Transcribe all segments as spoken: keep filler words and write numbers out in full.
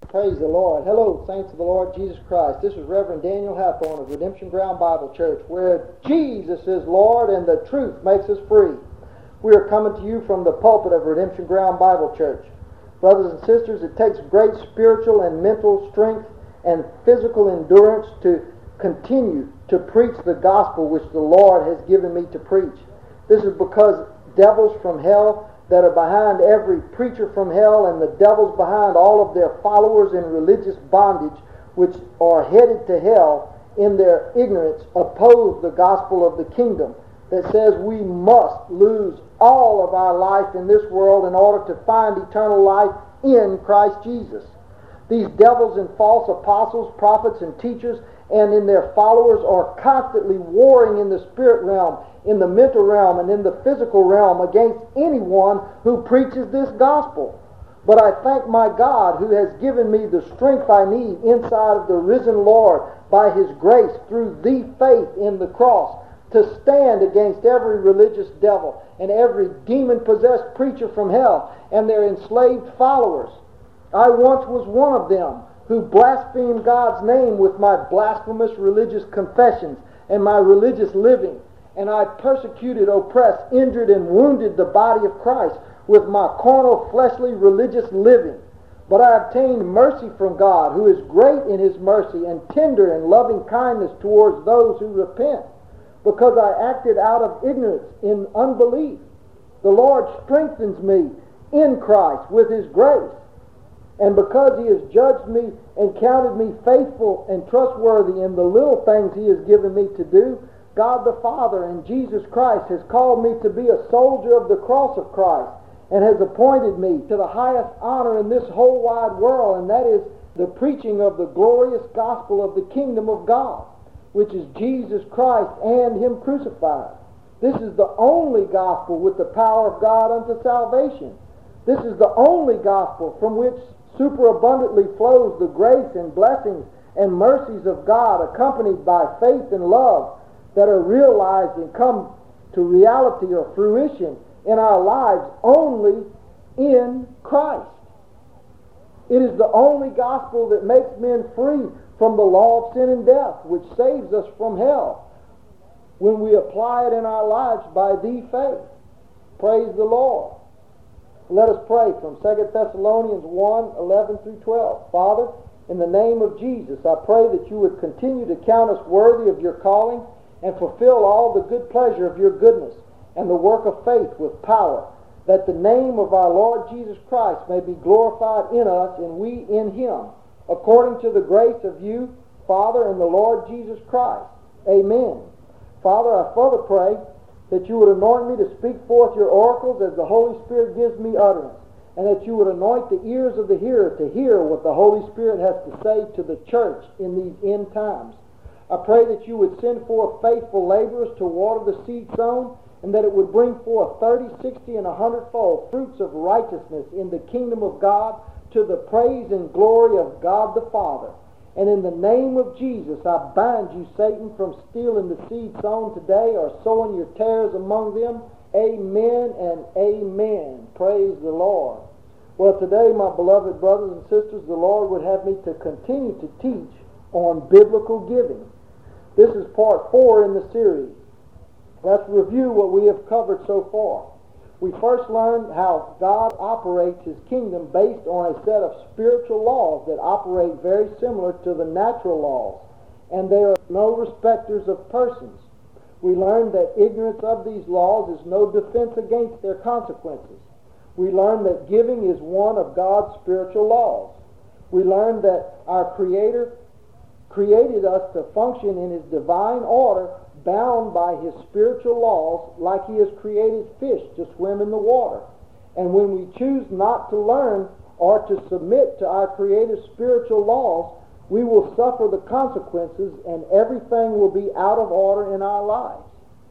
Praise the Lord. Hello, saints of the Lord Jesus Christ. This is Reverend Daniel Hathorne of Redemption Ground Bible Church, where Jesus is Lord and the truth makes us free. We are coming to you from the pulpit of Redemption Ground Bible Church. Brothers and sisters, it takes great spiritual and mental strength and physical endurance to continue to preach the gospel which the Lord has given me to preach. This is because devils from hell that are behind every preacher from hell, and the devils behind all of their followers in religious bondage, which are headed to hell in their ignorance, oppose the gospel of the kingdom that says we must lose all of our life in this world in order to find eternal life in Christ Jesus. These devils and false apostles, prophets, and teachers, and in their followers are constantly warring in the spirit realm, in the mental realm, and in the physical realm against anyone who preaches this gospel. But I thank my God who has given me the strength I need inside of the risen Lord by His grace through the faith in the cross to stand against every religious devil and every demon-possessed preacher from hell and their enslaved followers. I once was one of them who blasphemed God's name with my blasphemous religious confessions and my religious living. And I persecuted, oppressed, injured, and wounded the body of Christ with my carnal, fleshly, religious living. But I obtained mercy from God, who is great in His mercy and tender in loving kindness towards those who repent, because I acted out of ignorance in unbelief. The Lord strengthens me in Christ with His grace. And because He has judged me and counted me faithful and trustworthy in the little things He has given me to do, God the Father and Jesus Christ has called me to be a soldier of the cross of Christ and has appointed me to the highest honor in this whole wide world, and that is the preaching of the glorious gospel of the kingdom of God, which is Jesus Christ and Him crucified. This is the only gospel with the power of God unto salvation. This is the only gospel from which superabundantly flows the grace and blessings and mercies of God, accompanied by faith and love that are realized and come to reality or fruition in our lives only in Christ. It is the only gospel that makes men free from the law of sin and death, which saves us from hell when we apply it in our lives by the faith. Praise the Lord. Let us pray from Second Thessalonians one, eleven through twelve. Father, in the name of Jesus, I pray that you would continue to count us worthy of your calling and fulfill all the good pleasure of your goodness and the work of faith with power, that the name of our Lord Jesus Christ may be glorified in us and we in Him, according to the grace of you, Father, and the Lord Jesus Christ. Amen. Father, I further pray that you would anoint me to speak forth your oracles as the Holy Spirit gives me utterance, and that you would anoint the ears of the hearer to hear what the Holy Spirit has to say to the church in these end times. I pray that you would send forth faithful laborers to water the seed sown, and that it would bring forth thirty, sixty, and a hundredfold fruits of righteousness in the kingdom of God, to the praise and glory of God the Father. And in the name of Jesus, I bind you, Satan, from stealing the seed sown today or sowing your tares among them. Amen and amen. Praise the Lord. Well, today, my beloved brothers and sisters, the Lord would have me to continue to teach on biblical giving. This is part four in the series. Let's review what we have covered so far. We first learned how God operates His kingdom based on a set of spiritual laws that operate very similar to the natural laws, and they are no respecters of persons. We learned that ignorance of these laws is no defense against their consequences. We learned that giving is one of God's spiritual laws. We learned that our Creator created us to function in His divine order, bound by His spiritual laws, like He has created fish to swim in the water. And when we choose not to learn or to submit to our Creator's spiritual laws, we will suffer the consequences, and everything will be out of order in our lives.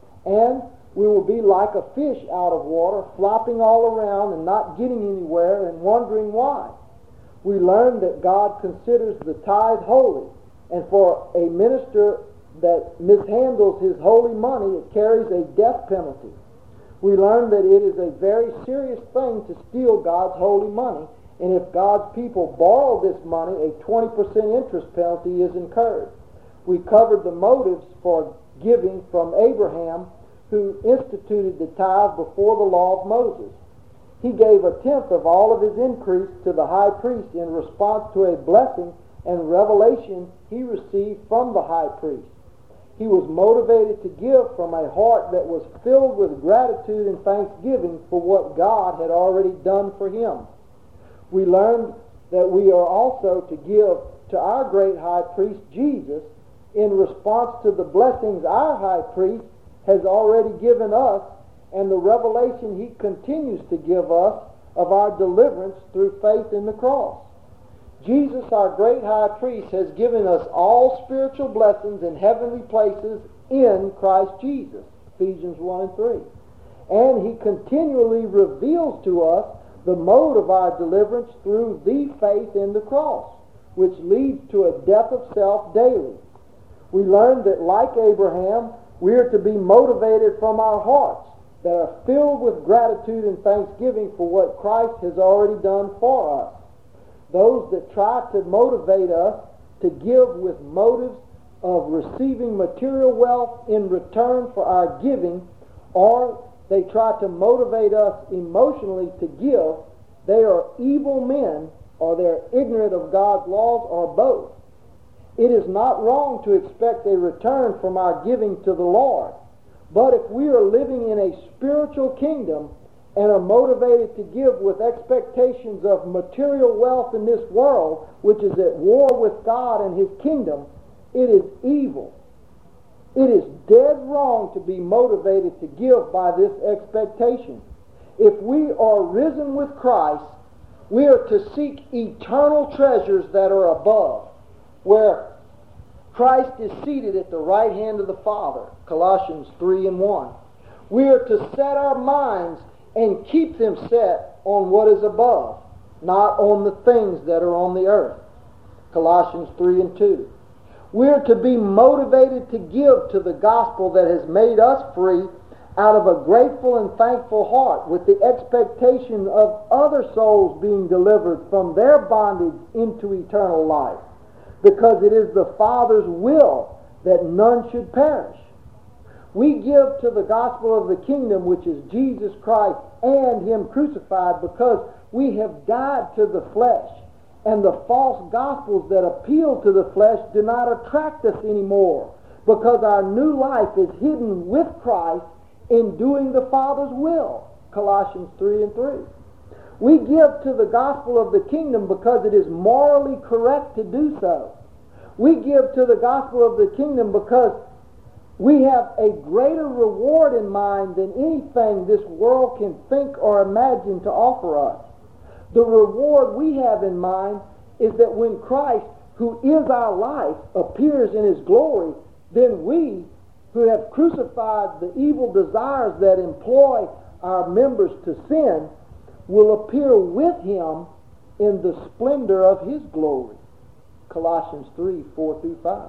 And we will be like a fish out of water, flopping all around and not getting anywhere and wondering why. We learn that God considers the tithe holy, and for a minister that mishandles his holy money, it carries a death penalty. We learn that it is a very serious thing to steal God's holy money, and if God's people borrow this money, a twenty percent interest penalty is incurred. We covered the motives for giving from Abraham, who instituted the tithe before the law of Moses. He gave a tenth of all of his increase to the high priest in response to a blessing and revelation he received from the high priest. He was motivated to give from a heart that was filled with gratitude and thanksgiving for what God had already done for him. We learned that we are also to give to our great high priest, Jesus, in response to the blessings our high priest has already given us and the revelation he continues to give us of our deliverance through faith in the cross. Jesus, our great high priest, has given us all spiritual blessings in heavenly places in Christ Jesus, Ephesians one and three. And he continually reveals to us the mode of our deliverance through the faith in the cross, which leads to a death of self daily. We learned that, like Abraham, we are to be motivated from our hearts that are filled with gratitude and thanksgiving for what Christ has already done for us. Those that try to motivate us to give with motives of receiving material wealth in return for our giving, or they try to motivate us emotionally to give, they are evil men, or they're ignorant of God's laws, or both. It is not wrong to expect a return from our giving to the Lord. But if we are living in a spiritual kingdom and are motivated to give with expectations of material wealth in this world, which is at war with God and his kingdom, it is evil. It is dead wrong to be motivated to give by this expectation. If we are risen with Christ, we are to seek eternal treasures that are above, where Christ is seated at the right hand of the Father, Colossians three and one. We are to set our minds and keep them set on what is above, not on the things that are on the earth, Colossians three and two. We are to be motivated to give to the gospel that has made us free out of a grateful and thankful heart, with the expectation of other souls being delivered from their bondage into eternal life, because it is the Father's will that none should perish. We give to the gospel of the kingdom, which is Jesus Christ and him crucified, because we have died to the flesh, and the false gospels that appeal to the flesh do not attract us anymore, because our new life is hidden with Christ in doing the Father's will, Colossians three and three. We give to the gospel of the kingdom because it is morally correct to do so. We give to the gospel of the kingdom because we have a greater reward in mind than anything this world can think or imagine to offer us. The reward we have in mind is that when Christ, who is our life, appears in his glory, then we, who have crucified the evil desires that employ our members to sin, will appear with him in the splendor of his glory. Colossians three, four through five.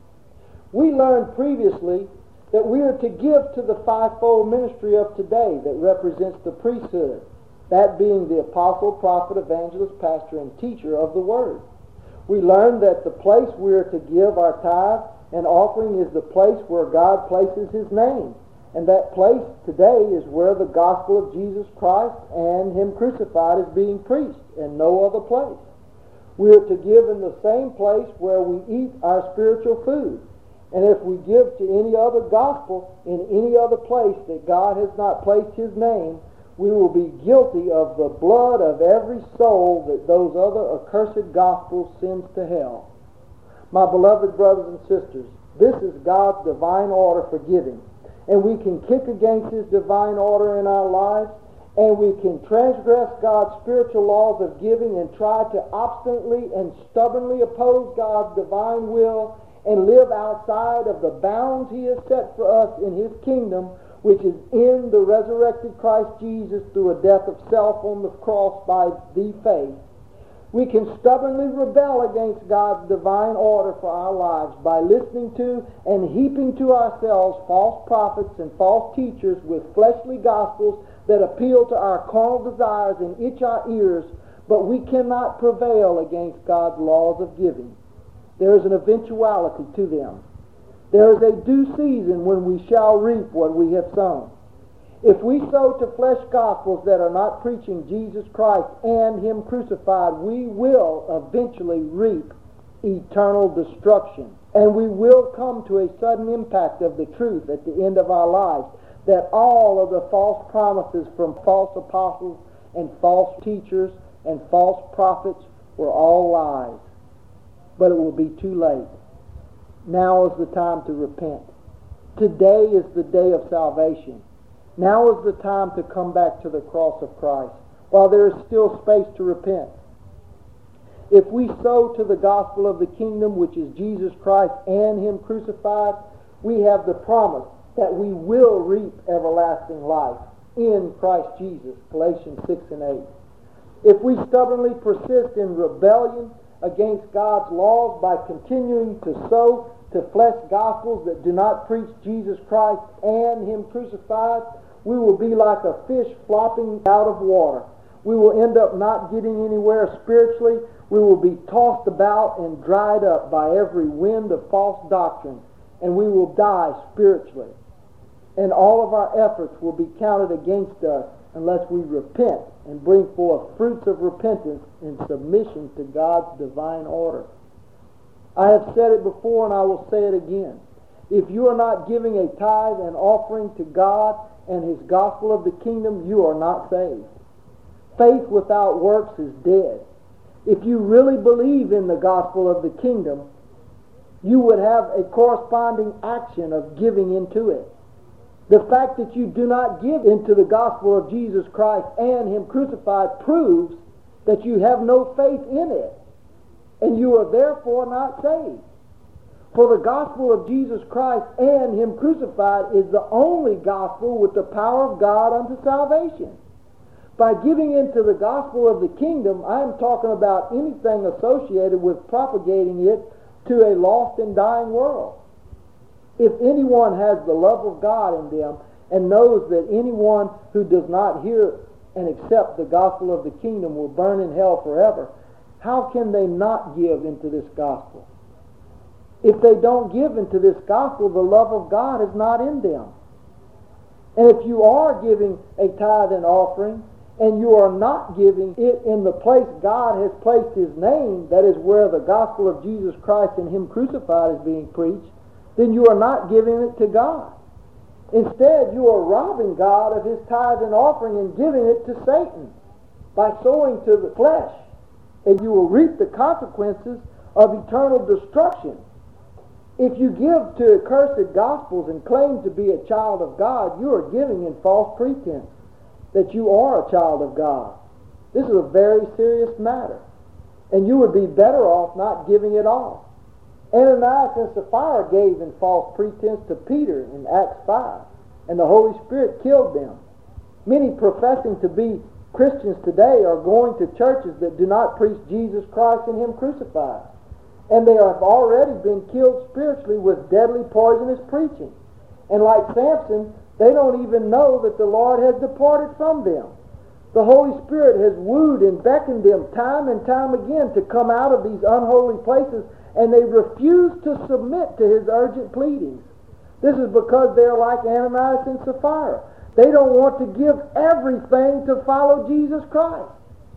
We learned previously that we are to give to the fivefold ministry of today that represents the priesthood, that being the apostle, prophet, evangelist, pastor, and teacher of the word. We learned that the place we are to give our tithe and offering is the place where God places his name, and that place today is where the gospel of Jesus Christ and him crucified is being preached, and no other place. We are to give in the same place where we eat our spiritual food. And if we give to any other gospel in any other place that God has not placed his name, we will be guilty of the blood of every soul that those other accursed gospels sends to hell. My beloved brothers and sisters, this is God's divine order for giving. And we can kick against his divine order in our lives, and we can transgress God's spiritual laws of giving and try to obstinately and stubbornly oppose God's divine will and live outside of the bounds he has set for us in his kingdom, which is in the resurrected Christ Jesus through a death of self on the cross by the faith. We can stubbornly rebel against God's divine order for our lives by listening to and heaping to ourselves false prophets and false teachers with fleshly gospels that appeal to our carnal desires and itch our ears, But we cannot prevail against God's laws of giving. There is an eventuality to them. There is a due season when we shall reap what we have sown. If we sow to flesh gospels that are not preaching Jesus Christ and Him crucified, we will eventually reap eternal destruction. And we will come to a sudden impact of the truth at the end of our lives, that all of the false promises from false apostles and false teachers and false prophets were all lies. But it will be too late. Now is the time to repent. Today is the day of salvation. Now is the time to come back to the cross of Christ, while there is still space to repent. If we sow to the gospel of the kingdom, which is Jesus Christ and Him crucified, we have the promise that we will reap everlasting life in Christ Jesus, Galatians six and eight. If we stubbornly persist in rebellion against God's laws by continuing to sow to flesh gospels that do not preach Jesus Christ and Him crucified, we will be like a fish flopping out of water. We will end up not getting anywhere spiritually. We will be tossed about and dried up by every wind of false doctrine, and we will die spiritually. And all of our efforts will be counted against us unless we repent and bring forth fruits of repentance in submission to God's divine order. I have said it before and I will say it again. If you are not giving a tithe and offering to God and His gospel of the kingdom, you are not saved. Faith without works is dead. If you really believe in the gospel of the kingdom, you would have a corresponding action of giving into it. The fact that you do not give into the gospel of Jesus Christ and Him crucified proves that you have no faith in it, and you are therefore not saved. For the gospel of Jesus Christ and Him crucified is the only gospel with the power of God unto salvation. By giving into the gospel of the kingdom, I am talking about anything associated with propagating it to a lost and dying world. If anyone has the love of God in them and knows that anyone who does not hear and accept the gospel of the kingdom will burn in hell forever, how can they not give into this gospel? If they don't give into this gospel, the love of God is not in them. And if you are giving a tithe and offering, and you are not giving it in the place God has placed His name, that is where the gospel of Jesus Christ and Him crucified is being preached, then you are not giving it to God. Instead, you are robbing God of His tithe and offering and giving it to Satan by sowing to the flesh. And you will reap the consequences of eternal destruction. If you give to accursed gospels and claim to be a child of God, you are giving in false pretense that you are a child of God. This is a very serious matter. And you would be better off not giving it all. Ananias and Sapphira gave in false pretense to Peter in Acts five, and the Holy Spirit killed them. Many professing to be Christians today are going to churches that do not preach Jesus Christ and Him crucified. And they have already been killed spiritually with deadly poisonous preaching. And like Samson, they don't even know that the Lord has departed from them. The Holy Spirit has wooed and beckoned them time and time again to come out of these unholy places, and they refuse to submit to His urgent pleadings. This is because they are like Ananias and Sapphira. They don't want to give everything to follow Jesus Christ.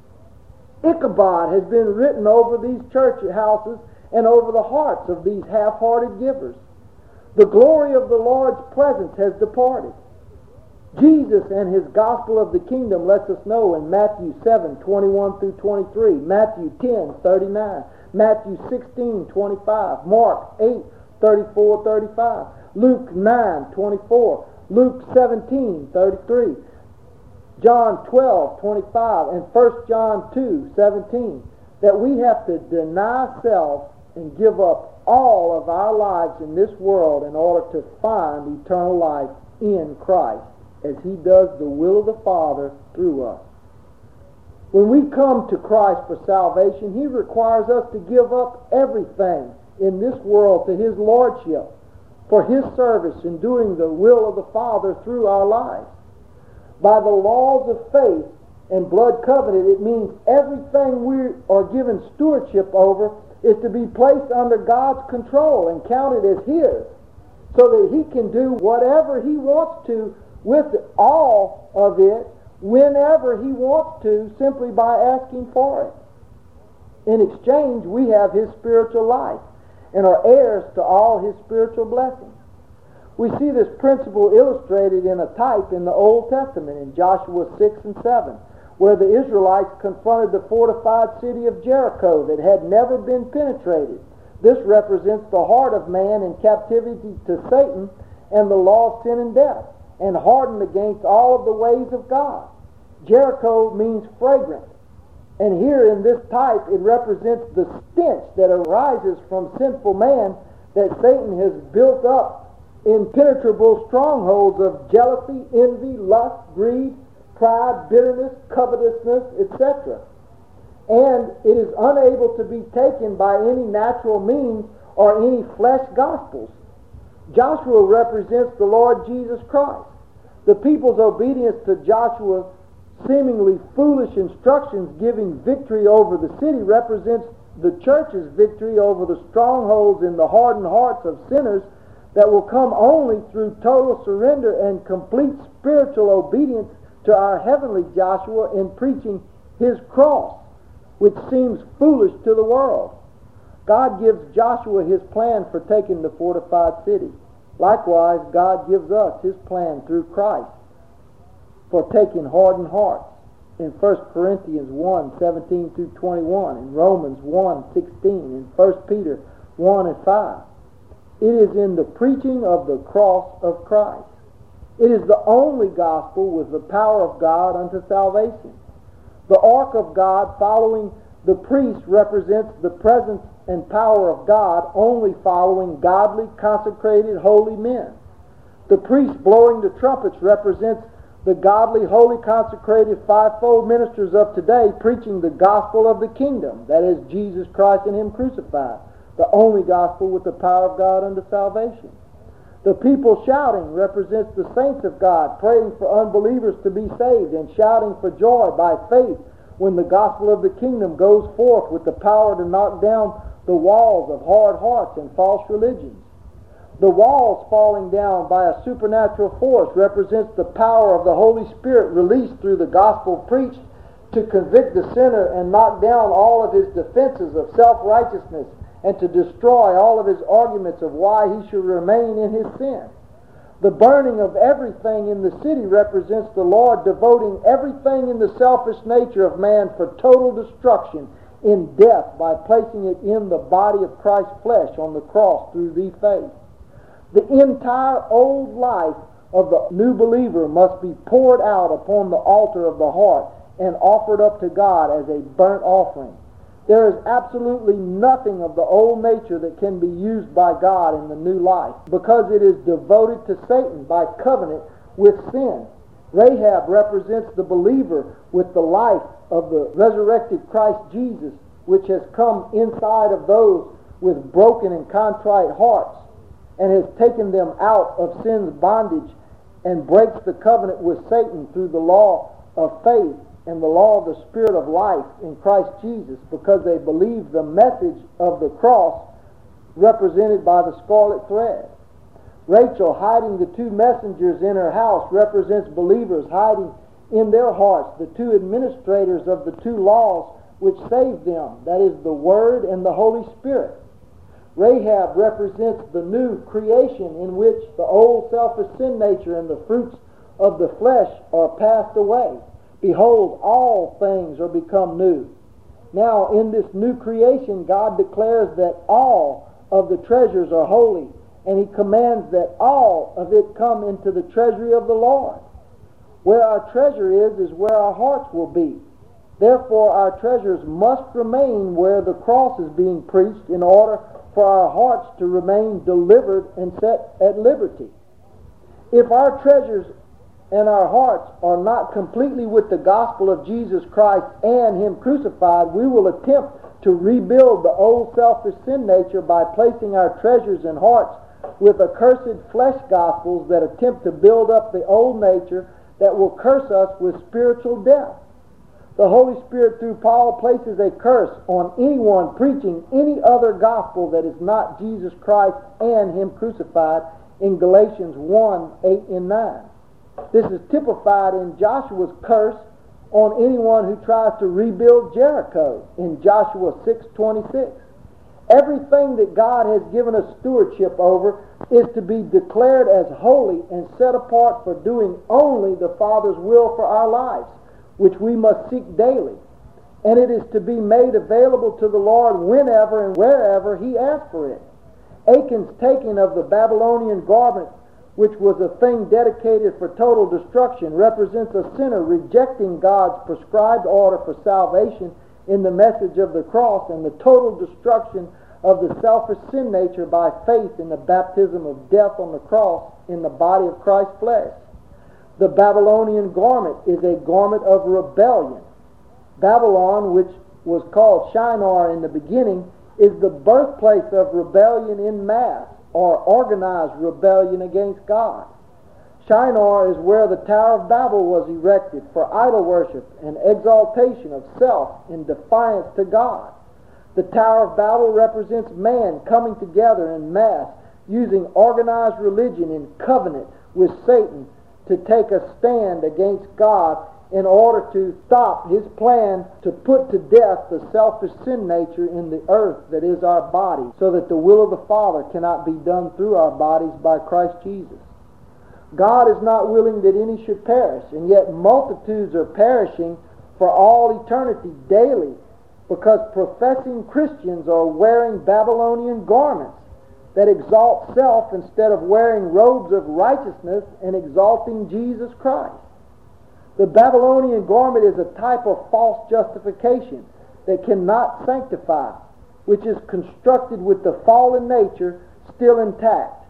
Ichabod has been written over these church houses and over the hearts of these half-hearted givers. The glory of the Lord's presence has departed. Jesus and His gospel of the kingdom lets us know in Matthew seven, twenty-one through twenty-three, Matthew ten, thirty-nine, Matthew sixteen, twenty-five, Mark eight, thirty-four, thirty-five, Luke nine, twenty-four, Luke seventeen, thirty-three, John twelve, twenty-five, and First John two, seventeen, that we have to deny self and give up all of our lives in this world in order to find eternal life in Christ, as He does the will of the Father through us. When we come to Christ for salvation, He requires us to give up everything in this world to His Lordship, for His service in doing the will of the Father through our lives. By the laws of faith, and blood covenant, it means everything we are given stewardship over is to be placed under God's control and counted as His, so that He can do whatever He wants to with all of it, whenever He wants to, simply by asking for it. In exchange, we have His spiritual life and are heirs to all His spiritual blessings. We see this principle illustrated in a type in the Old Testament in Joshua six and seven, where the Israelites confronted the fortified city of Jericho that had never been penetrated. This represents the heart of man in captivity to Satan and the law of sin and death, and hardened against all of the ways of God. Jericho means fragrant, and here in this type it represents the stench that arises from sinful man that Satan has built up impenetrable strongholds of jealousy, envy, lust, greed, pride, bitterness, covetousness, et cetera. And it is unable to be taken by any natural means or any flesh gospels. Joshua represents the Lord Jesus Christ. The people's obedience to Joshua's seemingly foolish instructions giving victory over the city represents the church's victory over the strongholds in the hardened hearts of sinners that will come only through total surrender and complete spiritual obedience to our heavenly Joshua in preaching His cross, which seems foolish to the world. God gives Joshua his plan for taking the fortified city. Likewise, God gives us His plan through Christ for taking hardened hearts in First Corinthians one, seventeen through twenty-one, in Romans one, sixteen, in First Peter one and five. It is in the preaching of the cross of Christ. It is the only gospel with the power of God unto salvation. The ark of God following the priest represents the presence and power of God only following godly, consecrated, holy men. The priest blowing the trumpets represents the godly, holy, consecrated, fivefold ministers of today preaching the gospel of the kingdom, that is, Jesus Christ and Him crucified, the only gospel with the power of God unto salvation. The people shouting represents the saints of God praying for unbelievers to be saved and shouting for joy by faith when the gospel of the kingdom goes forth with the power to knock down the walls of hard hearts and false religions. The walls falling down by a supernatural force represents the power of the Holy Spirit released through the gospel preached to convict the sinner and knock down all of his defenses of self-righteousness and to destroy all of his arguments of why he should remain in his sin. The burning of everything in the city represents the Lord devoting everything in the selfish nature of man for total destruction in death by placing it in the body of Christ's flesh on the cross through the faith. The entire old life of the new believer must be poured out upon the altar of the heart and offered up to God as a burnt offering. There is absolutely nothing of the old nature that can be used by God in the new life because it is devoted to Satan by covenant with sin. Rahab represents the believer with the life of the resurrected Christ Jesus, which has come inside of those with broken and contrite hearts and has taken them out of sin's bondage and breaks the covenant with Satan through the law of faith and the law of the Spirit of life in Christ Jesus, because they believe the message of the cross represented by the scarlet thread. Rachel hiding the two messengers in her house represents believers hiding in their hearts the two administrators of the two laws which saved them, that is, the Word and the Holy Spirit. Rahab represents the new creation in which the old selfish sin nature and the fruits of the flesh are passed away. Behold, all things are become new. Now, in this new creation, God declares that all of the treasures are holy, and He commands that all of it come into the treasury of the Lord. Where our treasure is, is where our hearts will be. Therefore, our treasures must remain where the cross is being preached in order for our hearts to remain delivered and set at liberty. If our treasures and our hearts are not completely with the gospel of Jesus Christ and Him crucified, we will attempt to rebuild the old selfish sin nature by placing our treasures and hearts with accursed flesh gospels that attempt to build up the old nature that will curse us with spiritual death. The Holy Spirit, through Paul, places a curse on anyone preaching any other gospel that is not Jesus Christ and Him crucified in Galatians one, eight and nine. This is typified in Joshua's curse on anyone who tries to rebuild Jericho in Joshua six twenty-six. Everything that God has given us stewardship over is to be declared as holy and set apart for doing only the Father's will for our lives, which we must seek daily. And it is to be made available to the Lord whenever and wherever He asks for it. Achan's taking of the Babylonian garment, which was a thing dedicated for total destruction, represents a sinner rejecting God's prescribed order for salvation in the message of the cross and the total destruction of the selfish sin nature by faith in the baptism of death on the cross in the body of Christ's flesh. The Babylonian garment is a garment of rebellion. Babylon, which was called Shinar in the beginning, is the birthplace of rebellion in mass, or organized rebellion against God. Shinar is where the Tower of Babel was erected for idol worship and exaltation of self in defiance to God. The Tower of Babel represents man coming together in mass, using organized religion in covenant with Satan to take a stand against God in order to stop his plan to put to death the selfish sin nature in the earth that is our body, so that the will of the Father cannot be done through our bodies by Christ Jesus. God is not willing that any should perish, and yet multitudes are perishing for all eternity daily because professing Christians are wearing Babylonian garments that exalt self instead of wearing robes of righteousness and exalting Jesus Christ. The Babylonian garment is a type of false justification that cannot sanctify, which is constructed with the fallen nature still intact,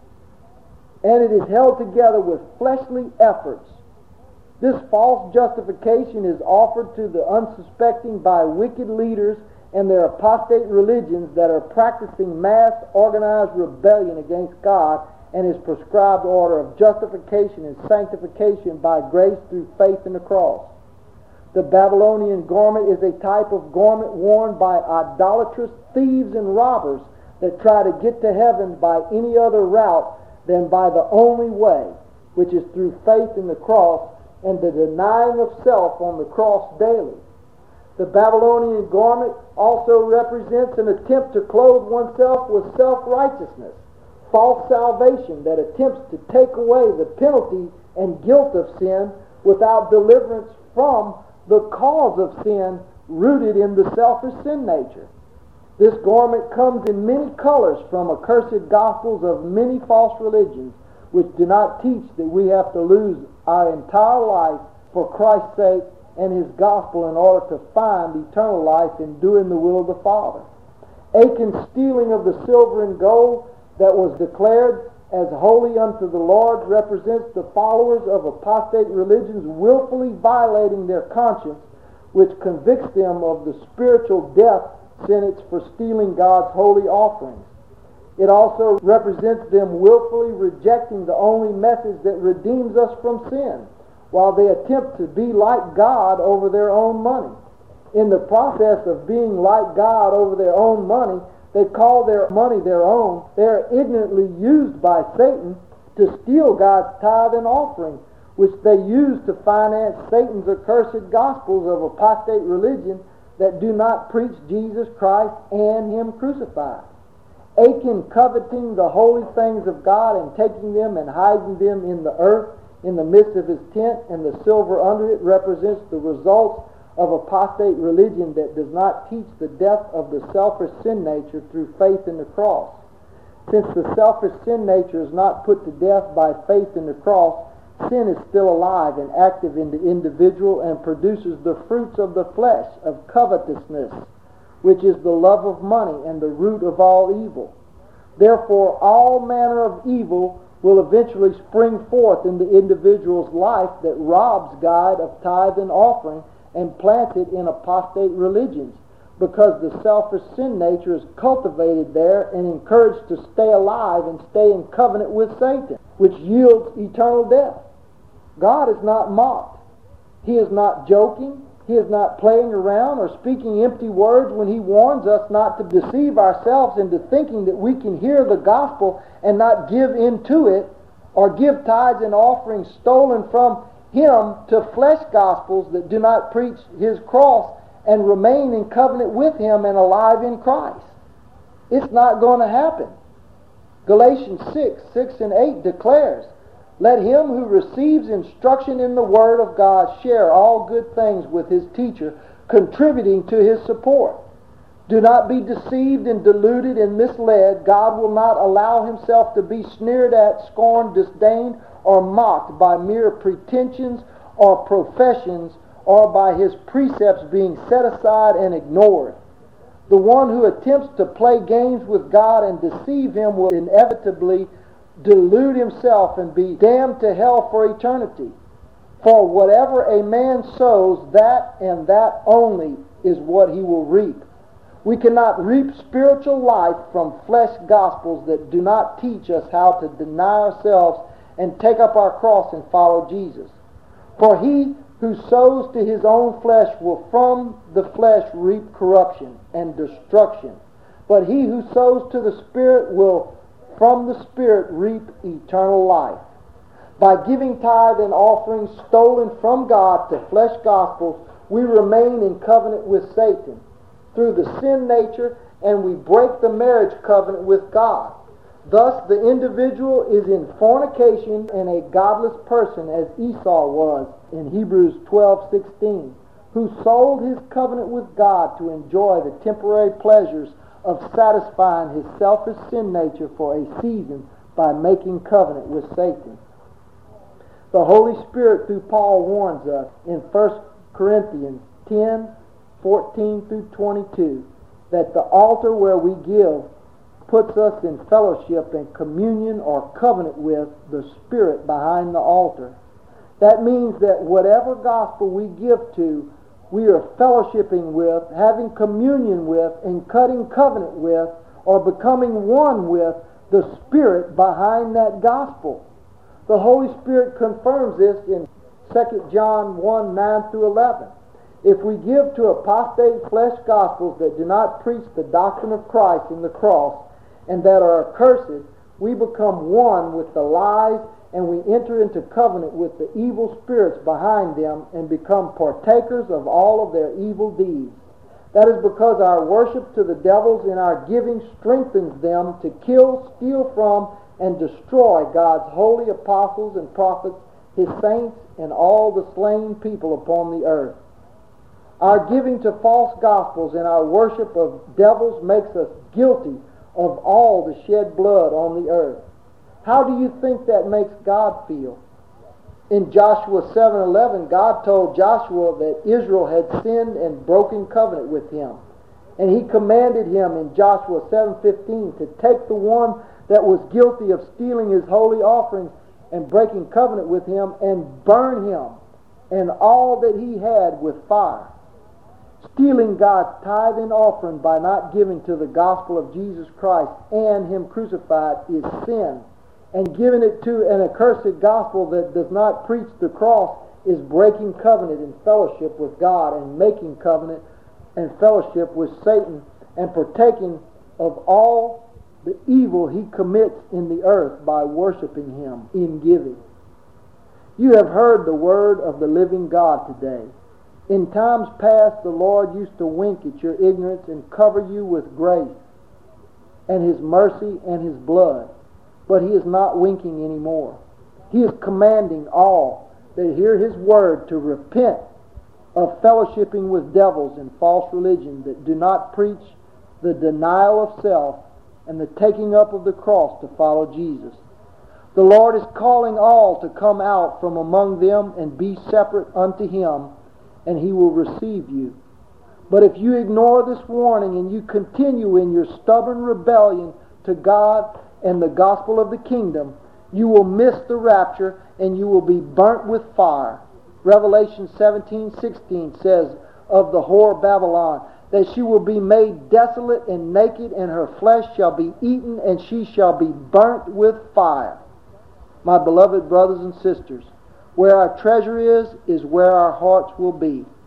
and it is held together with fleshly efforts. This false justification is offered to the unsuspecting by wicked leaders and their apostate religions that are practicing mass organized rebellion against God and His prescribed order of justification and sanctification by grace through faith in the cross. The Babylonian garment is a type of garment worn by idolatrous thieves and robbers that try to get to heaven by any other route than by the only way, which is through faith in the cross and the denying of self on the cross daily. The Babylonian garment also represents an attempt to clothe oneself with self-righteousness, false salvation that attempts to take away the penalty and guilt of sin without deliverance from the cause of sin rooted in the selfish sin nature. This garment comes in many colors from accursed gospels of many false religions, which do not teach that we have to lose our entire life for Christ's sake and His gospel in order to find eternal life in doing the will of the Father. Achan's stealing of the silver and gold that was declared as holy unto the Lord represents the followers of apostate religions willfully violating their conscience, which convicts them of the spiritual death sentence for stealing God's holy offerings. It also represents them willfully rejecting the only message that redeems us from sin, while they attempt to be like God over their own money. In the process of being like God over their own money, they call their money their own. They are ignorantly used by Satan to steal God's tithe and offering, which they use to finance Satan's accursed gospels of apostate religion that do not preach Jesus Christ and Him crucified. Achan coveting the holy things of God and taking them and hiding them in the earth in the midst of his tent, and the silver under it represents the results of apostate religion that does not teach the death of the selfish sin nature through faith in the cross. Since the selfish sin nature is not put to death by faith in the cross, sin is still alive and active in the individual and produces the fruits of the flesh of covetousness, which is the love of money and the root of all evil. Therefore, all manner of evil will eventually spring forth in the individual's life that robs God of tithe and offering and plants it in apostate religions, because the selfish sin nature is cultivated there and encouraged to stay alive and stay in covenant with Satan, which yields eternal death. God is not mocked. He is not joking. He is not playing around or speaking empty words when He warns us not to deceive ourselves into thinking that we can hear the gospel and not give into it, or give tithes and offerings stolen from Him to flesh gospels that do not preach His cross and remain in covenant with Him and alive in Christ. It's not going to happen. Galatians six, six and eight declares, "Let him who receives instruction in the Word of God share all good things with his teacher, contributing to his support. Do not be deceived and deluded and misled. God will not allow Himself to be sneered at, scorned, disdained, or mocked by mere pretensions or professions, or by His precepts being set aside and ignored. The one who attempts to play games with God and deceive Him will inevitably delude himself and be damned to hell for eternity. For whatever a man sows, that and that only is what he will reap." We cannot reap spiritual life from flesh gospels that do not teach us how to deny ourselves and take up our cross and follow Jesus. For he who sows to his own flesh will from the flesh reap corruption and destruction. But he who sows to the Spirit will from the Spirit reap eternal life. By giving tithe and offerings stolen from God to flesh gospels, we remain in covenant with Satan through the sin nature, and we break the marriage covenant with God. Thus the individual is in fornication and a godless person, as Esau was in Hebrews twelve sixteen, who sold his covenant with God to enjoy the temporary pleasures of satisfying his selfish sin nature for a season by making covenant with Satan. The Holy Spirit through Paul warns us in First Corinthians ten, fourteen through twenty-two that the altar where we give puts us in fellowship and communion or covenant with the Spirit behind the altar. That means that whatever gospel we give to, we are fellowshipping with, having communion with, and cutting covenant with, or becoming one with the Spirit behind that gospel. The Holy Spirit confirms this in Second John one, nine through eleven. If we give to apostate flesh gospels that do not preach the doctrine of Christ and the cross, and that are accursed, we become one with the lies, and we enter into covenant with the evil spirits behind them and become partakers of all of their evil deeds. That is because our worship to the devils in our giving strengthens them to kill, steal from, and destroy God's holy apostles and prophets, His saints, and all the slain people upon the earth. Our giving to false gospels and our worship of devils makes us guilty of all the shed blood on the earth. How do you think that makes God feel? In Joshua seven eleven, God told Joshua that Israel had sinned and broken covenant with Him. And He commanded him in Joshua seven fifteen to take the one that was guilty of stealing His holy offerings and breaking covenant with Him and burn him and all that he had with fire. Stealing God's tithe and offering by not giving to the gospel of Jesus Christ and Him crucified is sin. And giving it to an accursed gospel that does not preach the cross is breaking covenant and fellowship with God and making covenant and fellowship with Satan and partaking of all the evil he commits in the earth by worshiping him in giving. You have heard the word of the living God today. In times past, the Lord used to wink at your ignorance and cover you with grace and His mercy and His blood. But He is not winking anymore. He is commanding all that hear His word to repent of fellowshipping with devils and false religion that do not preach the denial of self and the taking up of the cross to follow Jesus. The Lord is calling all to come out from among them and be separate unto Him, and He will receive you. But if you ignore this warning and you continue in your stubborn rebellion to God and the gospel of the kingdom, you will miss the rapture and you will be burnt with fire. Revelation seventeen sixteen says of the whore Babylon that she will be made desolate and naked, and her flesh shall be eaten, and she shall be burnt with fire. My beloved brothers and sisters, where our treasure is, is where our hearts will be.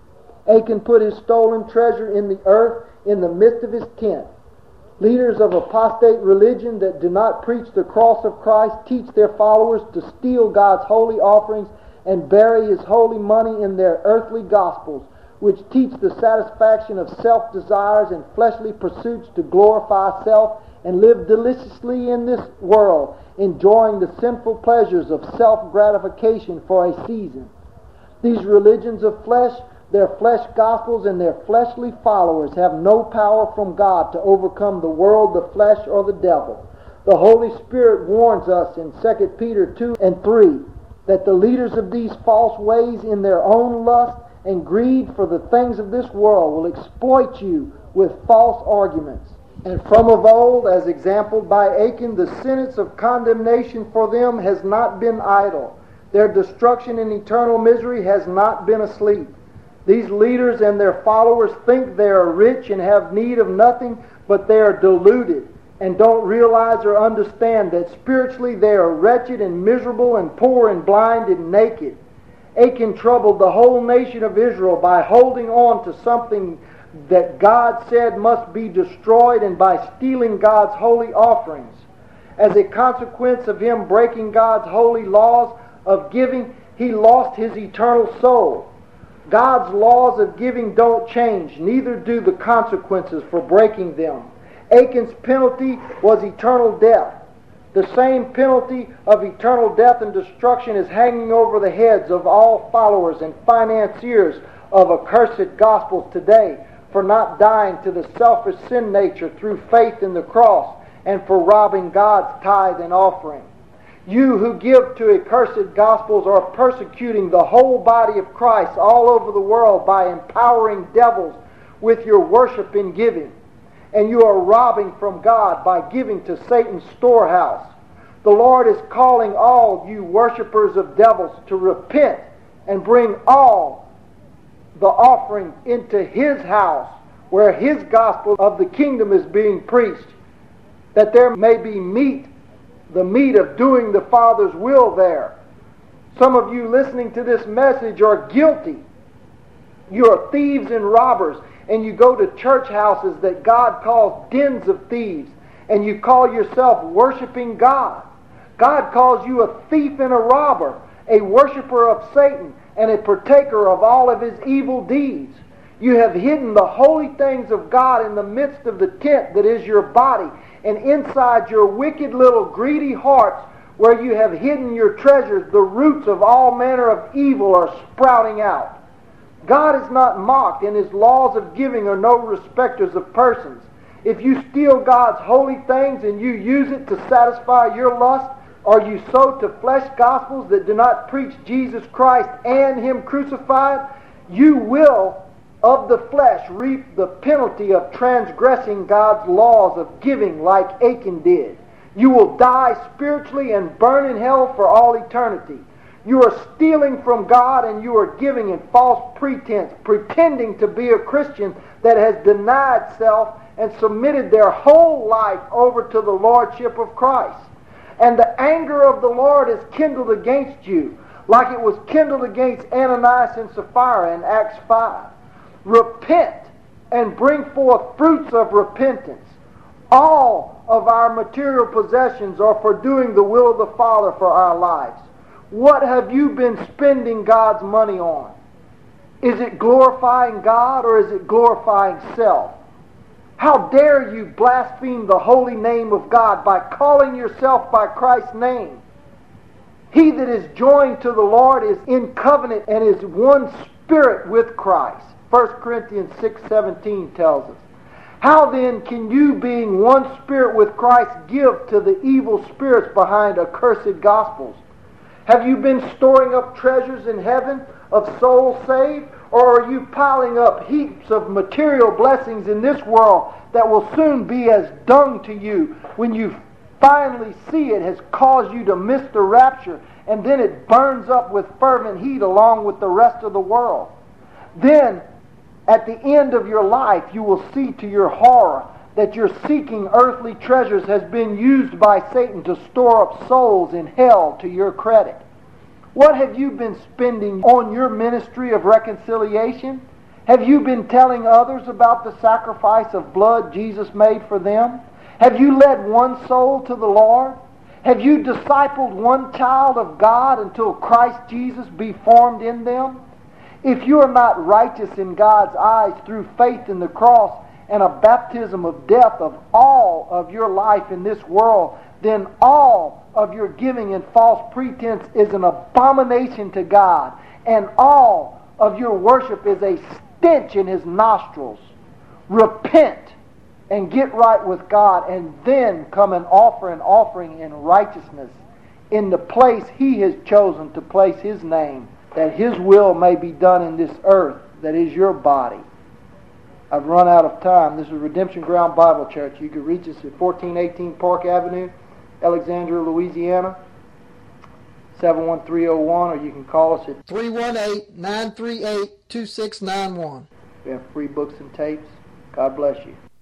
Achan put his stolen treasure in the earth in the midst of his tent. Leaders of apostate religion that do not preach the cross of Christ teach their followers to steal God's holy offerings and bury His holy money in their earthly gospels, which teach the satisfaction of self-desires and fleshly pursuits to glorify self and live deliciously in this world, enjoying the sinful pleasures of self-gratification for a season. These religions of flesh, their flesh gospels, and their fleshly followers have no power from God to overcome the world, the flesh, or the devil. The Holy Spirit warns us in Second Peter two and three that the leaders of these false ways in their own lust and greed for the things of this world will exploit you with false arguments. And from of old, as exampled by Achan, the sentence of condemnation for them has not been idle. Their destruction in eternal misery has not been asleep. These leaders and their followers think they are rich and have need of nothing, but they are deluded and don't realize or understand that spiritually they are wretched and miserable and poor and blind and naked. Achan troubled the whole nation of Israel by holding on to something that God said must be destroyed and by stealing God's holy offerings. As a consequence of him breaking God's holy laws of giving, he lost his eternal soul. God's laws of giving don't change, neither do the consequences for breaking them. Achan's penalty was eternal death. The same penalty of eternal death and destruction is hanging over the heads of all followers and financiers of accursed gospels today for not dying to the selfish sin nature through faith in the cross and for robbing God's tithe and offering. You who give to accursed gospels are persecuting the whole body of Christ all over the world by empowering devils with your worship in giving. And you are robbing from God by giving to Satan's storehouse. The Lord is calling all you worshipers of devils to repent and bring all the offering into His house where His gospel of the kingdom is being preached, that there may be meat, the meat of doing the Father's will there. Some of you listening to this message are guilty. You are thieves and robbers, and you go to church houses that God calls dens of thieves, and you call yourself worshiping God. God calls you a thief and a robber, a worshiper of Satan, and a partaker of all of his evil deeds. You have hidden the holy things of God in the midst of the tent that is your body, and inside your wicked little greedy hearts where you have hidden your treasures, the roots of all manner of evil are sprouting out. God is not mocked, and His laws of giving are no respecters of persons. If you steal God's holy things and you use it to satisfy your lust, or you sow to flesh gospels that do not preach Jesus Christ and Him crucified, you will of the flesh reap the penalty of transgressing God's laws of giving like Achan did. You will die spiritually and burn in hell for all eternity. You are stealing from God and you are giving in false pretense, pretending to be a Christian that has denied self and submitted their whole life over to the Lordship of Christ. And the anger of the Lord is kindled against you, like it was kindled against Ananias and Sapphira in Acts five. Repent and bring forth fruits of repentance. All of our material possessions are for doing the will of the Father for our lives. What have you been spending God's money on? Is it glorifying God or is it glorifying self? How dare you blaspheme the holy name of God by calling yourself by Christ's name? He that is joined to the Lord is in covenant and is one spirit with Christ. First Corinthians six seventeen tells us. How then can you, being one spirit with Christ, give to the evil spirits behind accursed gospels? Have you been storing up treasures in heaven of souls saved? Or are you piling up heaps of material blessings in this world that will soon be as dung to you when you finally see it has caused you to miss the rapture, and then it burns up with fervent heat along with the rest of the world? Then, at the end of your life, you will see to your horror that your seeking earthly treasures has been used by Satan to store up souls in hell to your credit. What have you been spending on your ministry of reconciliation? Have you been telling others about the sacrifice of blood Jesus made for them? Have you led one soul to the Lord? Have you discipled one child of God until Christ Jesus be formed in them? If you are not righteous in God's eyes through faith in the cross and a baptism of death of all of your life in this world, then all of your giving in false pretense is an abomination to God, and all of your worship is a stench in His nostrils. Repent and get right with God, and then come and offer an offering in righteousness in the place He has chosen to place His name, that His will may be done in this earth, that is your body. I've run out of time. This is Redemption Ground Bible Church. You can reach us at fourteen eighteen Park Avenue, Alexandria, Louisiana, seven one three oh one, or you can call us at three one eight, nine three eight, two six nine one. We have free books and tapes. God bless you.